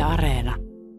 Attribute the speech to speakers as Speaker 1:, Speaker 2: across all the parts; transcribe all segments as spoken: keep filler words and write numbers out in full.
Speaker 1: Areena.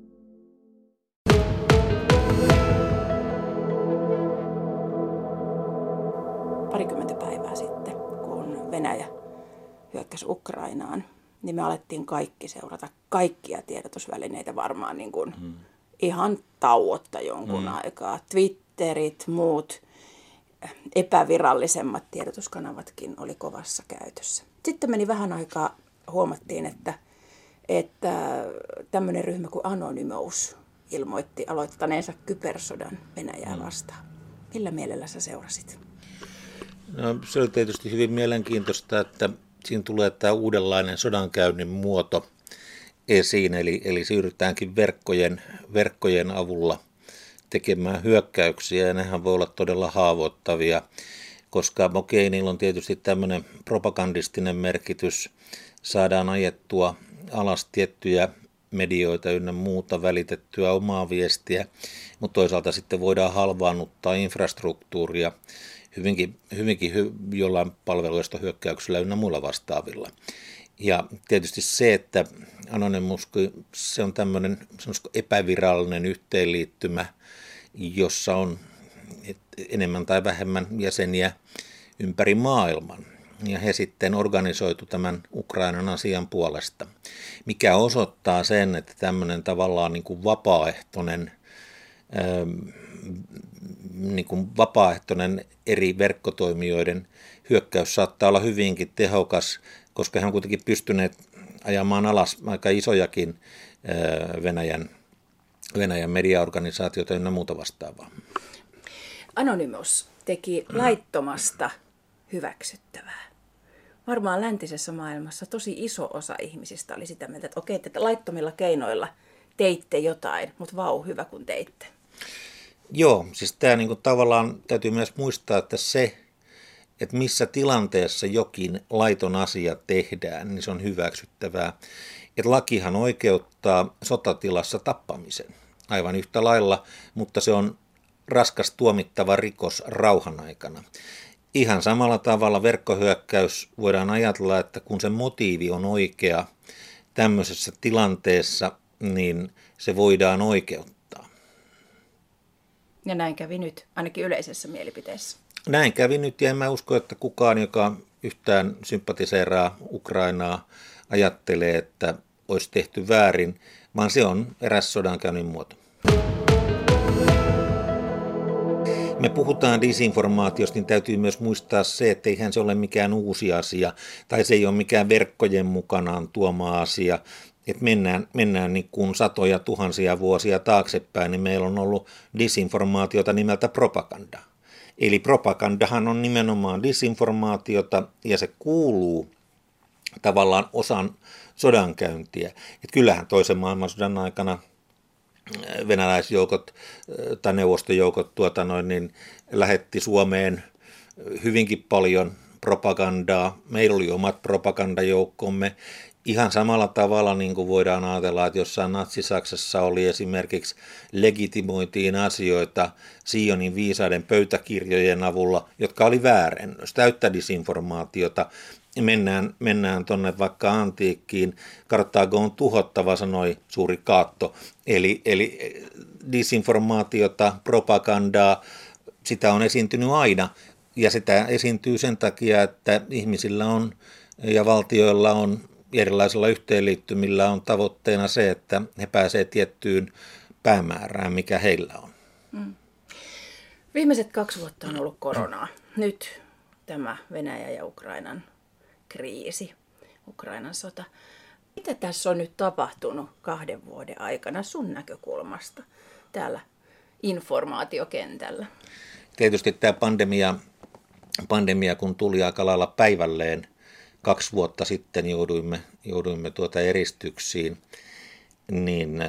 Speaker 2: Parikymmentä päivää sitten, kun Venäjä hyökkäsi Ukrainaan, niin me alettiin kaikki seurata kaikkia tiedotusvälineitä varmaan niin kuin hmm. ihan tauotta jonkun hmm. aikaa. Twitterit, muut epävirallisemmat tiedotuskanavatkin oli kovassa käytössä. Sitten meni vähän aikaa, huomattiin, että, että tämmöinen ryhmä kuin Anonymous ilmoitti aloittaneensa kybersodan Venäjää vastaan. Millä mielellä sä seurasit?
Speaker 3: No, se oli tietysti hyvin mielenkiintoista, että siinä tulee tämä uudenlainen sodankäynnin muoto esiin, eli, eli siirrytäänkin verkkojen, verkkojen avulla tekemään hyökkäyksiä, ja nehän voi olla todella haavoittavia, koska okei, niillä on tietysti tämmöinen propagandistinen merkitys, saadaan ajettua alas tiettyjä medioita ynnä muuta, välitettyä omaa viestiä, mutta toisaalta sitten voidaan halvaannuttaa infrastruktuuria hyvinkin, hyvinkin hy, jollain palveluistohyökkäyksillä ynnä muilla vastaavilla. Ja tietysti se, että Anonymous, se on tämmöinen epävirallinen yhteenliittymä, jossa on enemmän tai vähemmän jäseniä ympäri maailman. Ja he sitten organisoitu tämän Ukrainan asian puolesta, mikä osoittaa sen, että tämmöinen tavallaan niin kuin vapaaehtoinen, niin kuin vapaaehtoinen eri verkkotoimijoiden hyökkäys saattaa olla hyvinkin tehokas, koska he on kuitenkin pystyneet ajamaan alas aika isojakin Venäjän, Venäjän mediaorganisaatioita ynnä muuta vastaavaa.
Speaker 2: Anonymous teki laittomasta hyväksyttävää. Varmaan läntisessä maailmassa tosi iso osa ihmisistä oli sitä mieltä, että okei, että laittomilla keinoilla teitte jotain, mutta vau, hyvä kun teitte.
Speaker 3: Joo, siis tämä niinku tavallaan täytyy myös muistaa, että se, että missä tilanteessa jokin laiton asia tehdään, niin se on hyväksyttävää. Että lakihan oikeuttaa sotatilassa tappamisen aivan yhtä lailla, mutta se on raskas tuomittava rikos rauhan aikana. Ihan samalla tavalla verkkohyökkäys voidaan ajatella, että kun se motiivi on oikea tämmöisessä tilanteessa, niin se voidaan oikeuttaa.
Speaker 2: Ja näin kävi nyt, ainakin yleisessä mielipiteessä.
Speaker 3: Näin kävi nyt, ja en mä usko, että kukaan, joka yhtään sympatiseeraa Ukrainaa, ajattelee, että olisi tehty väärin, vaan se on eräs sodankäynnin muoto. Me puhutaan disinformaatiosta, niin täytyy myös muistaa se, että eihän se ole mikään uusi asia, tai se ei ole mikään verkkojen mukanaan tuoma asia. Että mennään, mennään niin kuin satoja tuhansia vuosia taaksepäin, niin meillä on ollut disinformaatiota nimeltä propaganda. Eli propagandahan on nimenomaan disinformaatiota, ja se kuuluu tavallaan osan sodankäyntiä. Että kyllähän toisen maailmansodan aikana venäläisjoukot tai neuvostojoukot tuota noin, niin lähetti Suomeen hyvinkin paljon propagandaa. Meillä oli omat propagandajoukkomme. Ihan samalla tavalla niin kuin voidaan ajatella, että jossain Natsi-Saksassa oli esimerkiksi legitimoitiin asioita Sionin viisaiden pöytäkirjojen avulla, jotka oli väärennös, täyttä disinformaatiota. Mennään, mennään tuonne vaikka antiikkiin. Karthago on tuhottava, sanoi suuri Kaatto. Eli, eli disinformaatiota, propagandaa, sitä on esiintynyt aina. Ja sitä esiintyy sen takia, että ihmisillä on ja valtioilla on erilaisilla yhteenliittymillä on tavoitteena se, että he pääsevät tiettyyn päämäärään, mikä heillä on. Mm.
Speaker 2: Viimeiset kaksi vuotta on ollut koronaa. Nyt tämä Venäjä ja Ukrainan kriisi, Ukrainan sota. Mitä tässä on nyt tapahtunut kahden vuoden aikana sun näkökulmasta täällä informaatiokentällä?
Speaker 3: Tietysti tämä pandemia, pandemia kun tuli aika lailla päivälleen, kaksi vuotta sitten jouduimme, jouduimme tuota eristyksiin, niin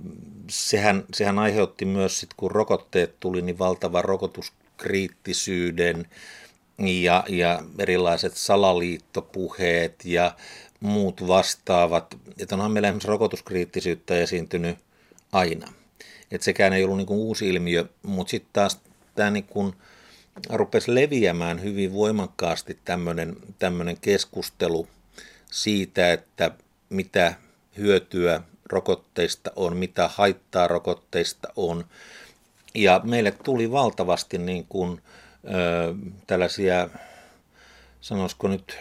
Speaker 3: sehän, sehän aiheutti myös, sit, kun rokotteet tuli, niin valtavan rokotuskriittisyyden ja, ja erilaiset salaliittopuheet ja muut vastaavat. Että onhan meillä esimerkiksi rokotuskriittisyyttä esiintynyt aina. Että sekään ei ollut niin kuin uusi ilmiö, mutta sitten taas tämä niin kuin rupesi leviämään hyvin voimakkaasti tämmöinen, tämmöinen keskustelu siitä, että mitä hyötyä rokotteista on, mitä haittaa rokotteista on. Ja meille tuli valtavasti niin kuin, ö, tällaisia, sanoisiko nyt,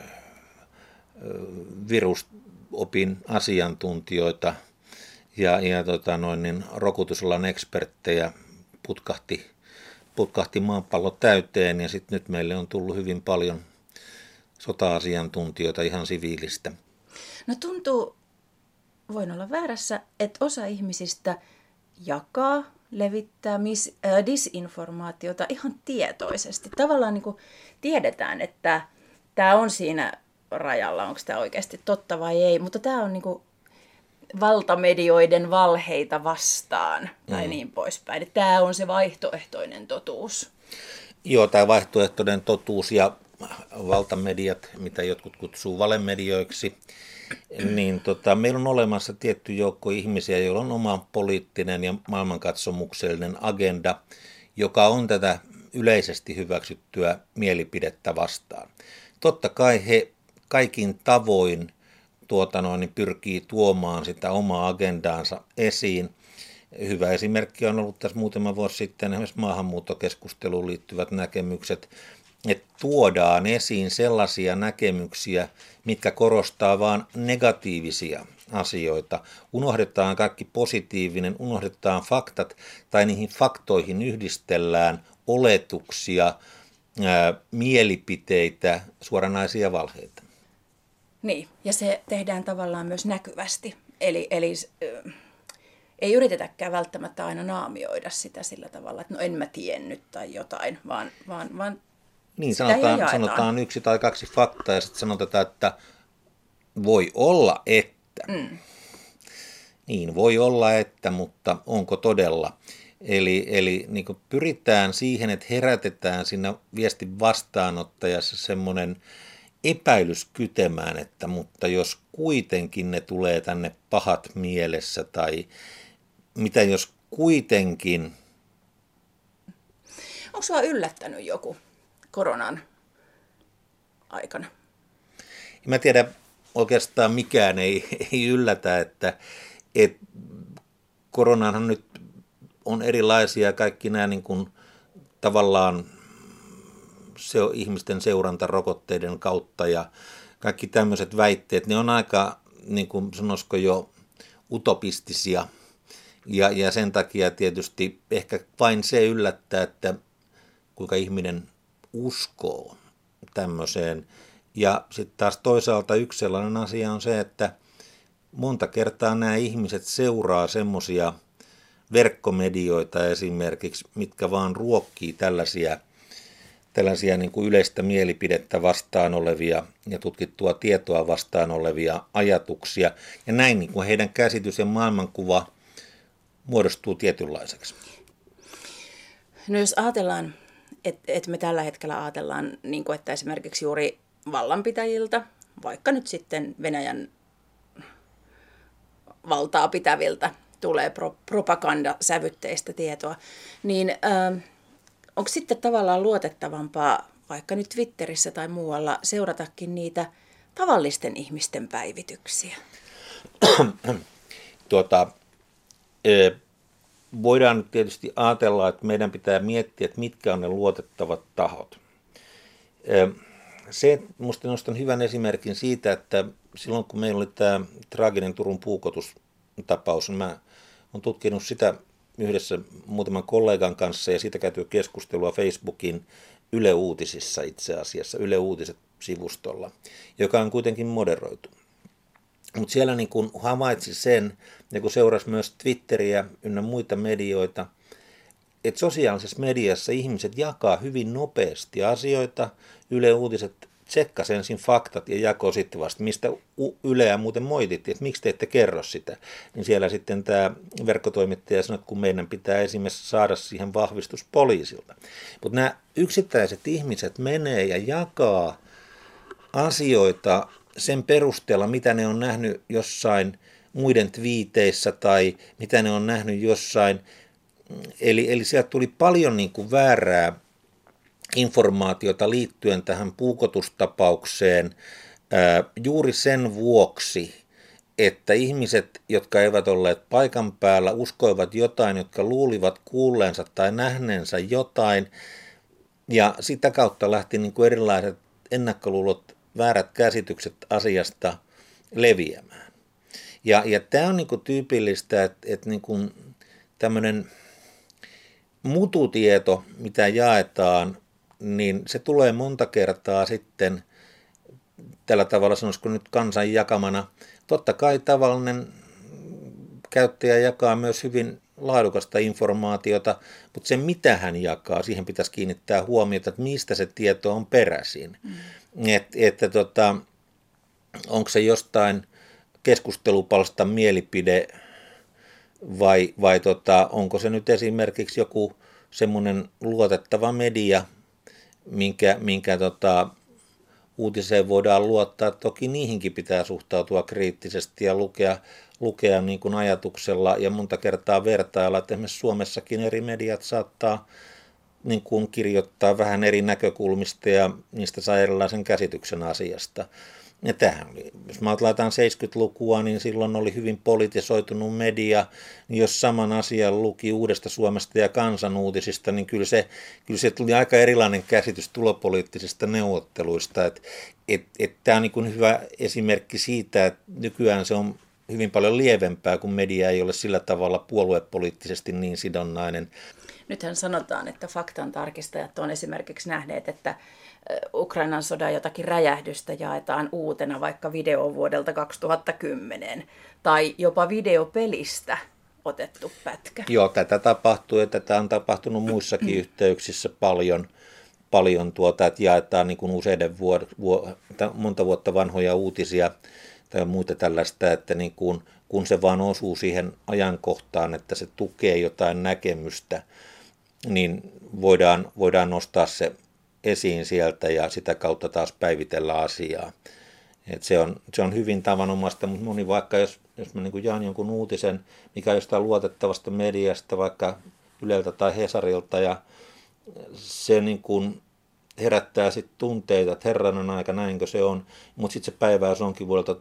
Speaker 3: ö, virusopin asiantuntijoita ja, ja tota noin, niin rokotusalan eksperttejä putkahti, putkahti maapallo täyteen, ja sitten nyt meille on tullut hyvin paljon sota-asiantuntijoita ihan siviilistä.
Speaker 2: No tuntuu, voin olla väärässä, että osa ihmisistä jakaa, levittää mis, äh, disinformaatiota ihan tietoisesti. Tavallaan niin kuin tiedetään, että tämä on siinä rajalla, onko tämä oikeasti totta vai ei, mutta tämä on niin kuin valtamedioiden valheita vastaan tai mm. niin poispäin. Tämä on se vaihtoehtoinen totuus.
Speaker 3: Joo, tämä vaihtoehtoinen totuus ja valtamediat, mitä jotkut kutsuu valemedioiksi, niin tota, meillä on olemassa tietty joukko ihmisiä, joilla on oma poliittinen ja maailmankatsomuksellinen agenda, joka on tätä yleisesti hyväksyttyä mielipidettä vastaan. Totta kai he kaikin tavoin tuota noin, niin pyrkii tuomaan sitä omaa agendaansa esiin. Hyvä esimerkki on ollut tässä muutama vuosi sitten esimerkiksi maahanmuuttokeskusteluun liittyvät näkemykset, että tuodaan esiin sellaisia näkemyksiä, mitkä korostaa vain negatiivisia asioita. Unohdetaan kaikki positiivinen, unohdetaan faktat tai niihin faktoihin yhdistellään oletuksia, ää, mielipiteitä, suoranaisia valheita.
Speaker 2: Niin, ja se tehdään tavallaan myös näkyvästi. Eli, eli äh, ei yritetäkään välttämättä aina naamioida sitä sillä tavalla, että no en mä tiennyt tai jotain, vaan, vaan, vaan
Speaker 3: niin, sanotaan, sanotaan yksi tai kaksi faktaa ja sitten sanotaan, että voi olla, että. Mm. Niin, voi olla, että, mutta onko todella? Eli, eli niin kuin pyritään siihen, että herätetään siinä viestin vastaanottajassa semmoinen epäilys kytemään, että mutta jos kuitenkin ne tulee tänne pahat mielessä tai mitä jos kuitenkin.
Speaker 2: Onko sinua yllättänyt joku koronan aikana?
Speaker 3: Mä tiedän, oikeastaan mikään ei, ei yllätä, että, että koronanhan nyt on erilaisia kaikki nämä niin kuin tavallaan se on ihmisten seuranta rokotteiden kautta ja kaikki tämmöiset väitteet, ne on aika, niin kuin sanoisiko jo, utopistisia. Ja, ja sen takia tietysti ehkä vain se yllättää, että kuinka ihminen uskoo tämmöiseen. Ja sitten taas toisaalta yksi sellainen asia on se, että monta kertaa nämä ihmiset seuraa semmoisia verkkomedioita esimerkiksi, mitkä vaan ruokkii tällaisia tällaisia niin kuin yleistä mielipidettä vastaan olevia ja tutkittua tietoa vastaan olevia ajatuksia. Ja näin niin kuin heidän käsitys ja maailmankuva muodostuu tietynlaiseksi.
Speaker 2: No jos ajatellaan, että et me tällä hetkellä ajatellaan, niin kuin, että esimerkiksi juuri vallanpitäjiltä, vaikka nyt sitten Venäjän valtaa pitäviltä tulee pro- propagandasävytteistä tietoa, niin äh, onko sitten tavallaan luotettavampaa, vaikka nyt Twitterissä tai muualla, seuratakin niitä tavallisten ihmisten päivityksiä?
Speaker 3: tuota, e, voidaan nyt tietysti ajatella, että meidän pitää miettiä, että mitkä on ne luotettavat tahot. E, se, minusta nostan hyvän esimerkin siitä, että silloin kun meillä oli tämä traaginen Turun puukotustapaus, niin mä olen tutkinut sitä yhdessä muutaman kollegan kanssa ja siitä käytyä keskustelua Facebookin Yle Uutisissa itse asiassa, Yle Uutiset-sivustolla, joka on kuitenkin moderoitu. Mutta siellä niin kun havaitsi sen, ja kun seurasi myös Twitteriä ynnä muita medioita, että sosiaalisessa mediassa ihmiset jakaa hyvin nopeasti asioita. Yle Uutiset tsekkasi ensin faktat ja jakoi sitten vasta, mistä Yleä muuten moitittiin, että miksi te ette kerro sitä. Niin siellä sitten tämä verkkotoimittaja sanoi, että kun meidän pitää esimerkiksi saada siihen vahvistus poliisilta. Mutta nämä yksittäiset ihmiset menee ja jakaa asioita sen perusteella, mitä ne on nähnyt jossain muiden twiiteissä tai mitä ne on nähnyt jossain. Eli, eli sieltä tuli paljon niin kuin väärää informaatiota liittyen tähän puukotustapaukseen ää, juuri sen vuoksi, että ihmiset, jotka eivät olleet paikan päällä, uskoivat jotain, jotka luulivat kuulleensa tai nähneensä jotain, ja sitä kautta lähti niin kuin erilaiset ennakkoluulot, väärät käsitykset asiasta leviämään. Ja, ja tämä on niin kuin tyypillistä, että, että niin kuin tämmöinen mututieto, mitä jaetaan, niin se tulee monta kertaa sitten tällä tavalla, sanoisiko nyt kansan jakamana. Totta kai tavallinen käyttäjä jakaa myös hyvin laadukasta informaatiota, mutta se mitä hän jakaa, siihen pitäisi kiinnittää huomiota, että mistä se tieto on peräisin. Mm. Et, että tota, onko se jostain keskustelupalstan mielipide vai, vai tota, onko se nyt esimerkiksi joku semmoinen luotettava media, minkä, minkä tota, uutiseen voidaan luottaa. Toki niihinkin pitää suhtautua kriittisesti ja lukea, lukea niin kuin ajatuksella ja monta kertaa vertailla, että esimerkiksi Suomessakin eri mediat saattaa niin kuin kirjoittaa vähän eri näkökulmista ja niistä saa erilaisen käsityksen asiasta. Ja tämähän oli, jos me ajatellaan seitsemänkymmentälukua, niin silloin oli hyvin politisoitunut media, niin jos saman asian luki Uudesta Suomesta ja Kansanuutisista, niin kyllä se, kyllä se tuli aika erilainen käsitys tulopoliittisista neuvotteluista. Että et, et tämä on niin kuin hyvä esimerkki siitä, että nykyään se on hyvin paljon lievempää, kun media ei ole sillä tavalla puoluepoliittisesti niin sidonnainen.
Speaker 2: Nythän sanotaan, että faktan tarkistajat on esimerkiksi nähneet, että Ukrainan sodan jotakin räjähdystä jaetaan uutena vaikka video vuodelta kaksituhattakymmenen tai jopa videopelistä otettu pätkä.
Speaker 3: Joo, tätä tapahtuu ja tätä on tapahtunut muissakin yhteyksissä paljon, paljon tuota, että jaetaan niin kuin useiden vuod- vu- monta vuotta vanhoja uutisia tai muuta tällaista, että niin kuin, kun se vaan osuu siihen ajankohtaan, että se tukee jotain näkemystä, niin voidaan, voidaan nostaa se esiin sieltä ja sitä kautta taas päivitellä asiaa. Et se, on, se on hyvin tavanomaista, mutta moni vaikka jos, jos mä niin kuin jaan jonkun uutisen, mikä jostain luotettavasta mediasta, vaikka Yleltä tai Hesarilta, ja se niin kuin herättää sitten tunteita, että herranen aika, näinkö se on, mutta sitten se päivä, jos onkin vuodelta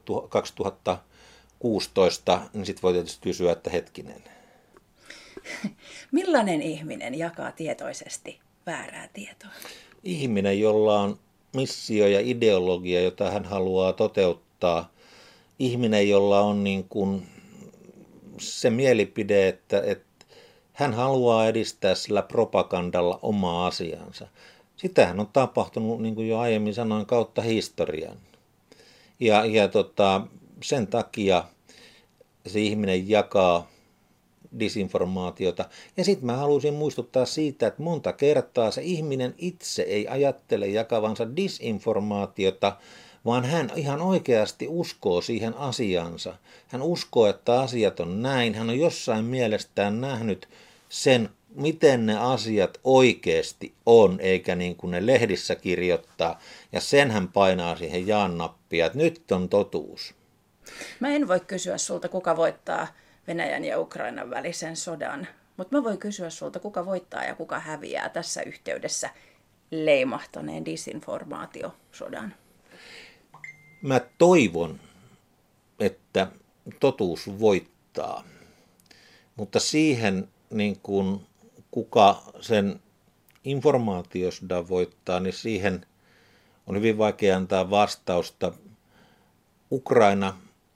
Speaker 3: kaksituhattakuusitoista, niin sitten voi tietysti kysyä, että hetkinen.
Speaker 2: Millainen ihminen jakaa tietoisesti väärää tietoa?
Speaker 3: Ihminen, jolla on missio ja ideologia, jota hän haluaa toteuttaa. Ihminen, jolla on niin kuin se mielipide, että, että hän haluaa edistää sillä propagandalla omaa asiansa. Sitähän on tapahtunut, niin kuin jo aiemmin sanoin, kautta historian. Ja, ja tota, sen takia se ihminen jakaa disinformaatiota. Ja sitten mä haluaisin muistuttaa siitä, että monta kertaa se ihminen itse ei ajattele jakavansa disinformaatiota, vaan hän ihan oikeasti uskoo siihen asiansa. Hän uskoo, että asiat on näin. Hän on jossain mielestään nähnyt sen, miten ne asiat oikeasti on, eikä niin kuin ne lehdissä kirjoittaa. Ja sen hän painaa siihen jaan-nappia, että nyt on totuus.
Speaker 2: Mä en voi kysyä sulta, kuka voittaa Venäjän ja Ukrainan välisen sodan, mutta mä voin kysyä sulta, kuka voittaa ja kuka häviää tässä yhteydessä leimahtaneen disinformaatiosodan.
Speaker 3: Mä toivon, että totuus voittaa, mutta siihen niin kuin kuka sen informaatiosodan voittaa, niin siihen on hyvin vaikea antaa vastausta. Ukraina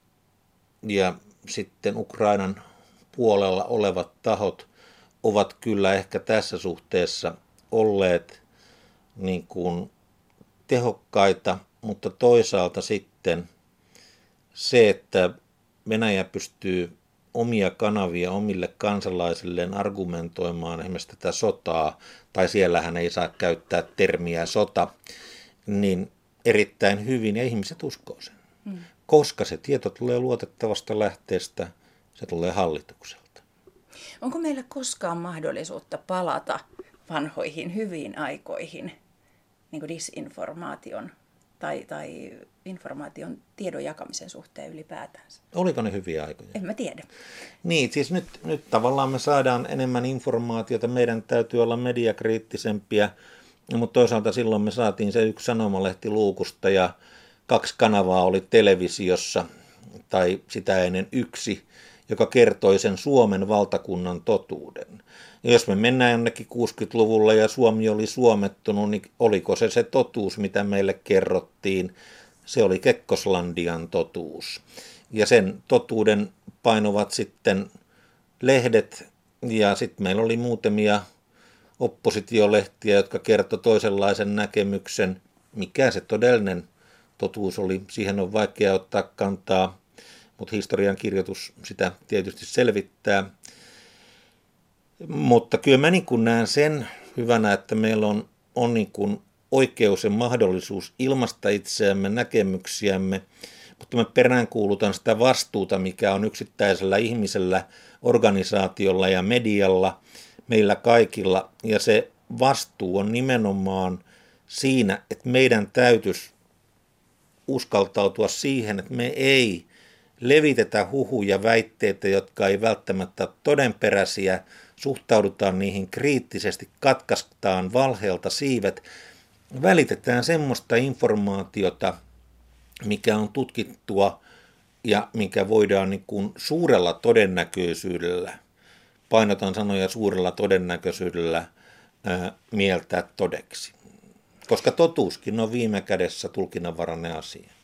Speaker 3: ja sitten Ukrainan puolella olevat tahot ovat kyllä ehkä tässä suhteessa olleet niin kuin tehokkaita, mutta toisaalta sitten se, että Venäjä pystyy omia kanavia omille kansalaisilleen argumentoimaan esimerkiksi tätä sotaa, tai siellähän ei saa käyttää termiä sota, niin erittäin hyvin, ja ihmiset uskoo sen. Hmm. Koska se tieto tulee luotettavasta lähteestä, se tulee hallitukselta.
Speaker 2: Onko meillä koskaan mahdollisuutta palata vanhoihin hyviin aikoihin, niin kuin disinformaation tai, tai informaation tiedon jakamisen suhteen ylipäätään?
Speaker 3: Oliko ne hyviä aikoja?
Speaker 2: En mä tiedä.
Speaker 3: Niin, siis nyt, nyt tavallaan me saadaan enemmän informaatiota, meidän täytyy olla mediakriittisempiä, mutta toisaalta silloin me saatiin se yksi sanomalehti luukusta ja kaksi kanavaa oli televisiossa tai sitä ennen yksi, joka kertoi sen Suomen valtakunnan totuuden. Ja jos me mennään jonnekin kuusikymmentäluvulla ja Suomi oli suomettunut, niin oliko se se totuus, mitä meille kerrottiin? Se oli Kekkoslandian totuus. Ja sen totuuden painovat sitten lehdet, ja sitten meillä oli muutamia oppositiolehtiä, jotka kertoi toisenlaisen näkemyksen. Mikä se todellinen totuus oli, siihen on vaikea ottaa kantaa, mutta historian kirjoitus sitä tietysti selvittää. Mutta kyllä mä niin kuin näen sen hyvänä, että meillä on, on niin kuin oikeus ja mahdollisuus ilmaista itseämme, näkemyksiämme, mutta mä peräänkuulutan sitä vastuuta, mikä on yksittäisellä ihmisellä, organisaatiolla ja medialla, meillä kaikilla. Ja se vastuu on nimenomaan siinä, että meidän täytyisi uskaltautua siihen, että me ei levitetä huhuja, väitteitä, jotka ei välttämättä ole todenperäisiä, suhtaudutaan niihin kriittisesti, katkaistaan valheelta siivet, välitetään semmoista informaatiota, mikä on tutkittua ja mikä voidaan niin kuin suurella todennäköisyydellä, painotan sanoja suurella todennäköisyydellä, ää, mieltää todeksi. Koska totuuskin on viime kädessä tulkinnanvarainen asia.